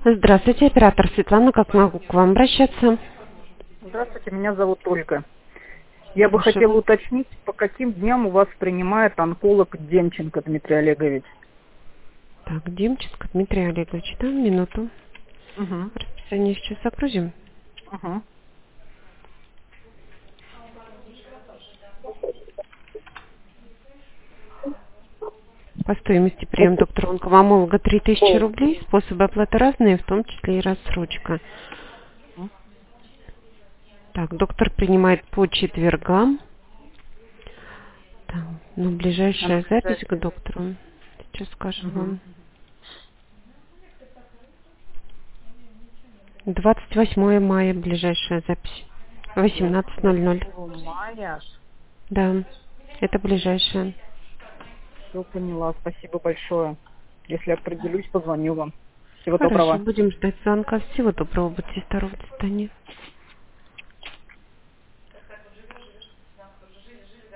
Здравствуйте, оператор Светлана, как могу к вам обращаться? Здравствуйте, меня зовут Ольга. Я бы Слушаю хотела вас. уточнить, по каким дням у вас принимает онколог Демченко Дмитрий Олегович. Так, Демченко Дмитрий Олегович, да, минуту. Угу. Расписание сейчас загрузим. Угу. По стоимости прием доктора онкомолога 3000 рублей. Способы оплаты разные, в том числе и рассрочка. Так, доктор принимает по четвергам. Так, ну, А на ближайшая запись к ближайший. доктору. Сейчас скажем Угу. вам. 28 мая ближайшая запись. 18:00. 28 мая. Да, это ближайшая. Все поняла, спасибо большое. Если определюсь, позвоню вам. Всего Хорошо, доброго. будем ждать звонка. Всего доброго, будьте здоровы, до свидания.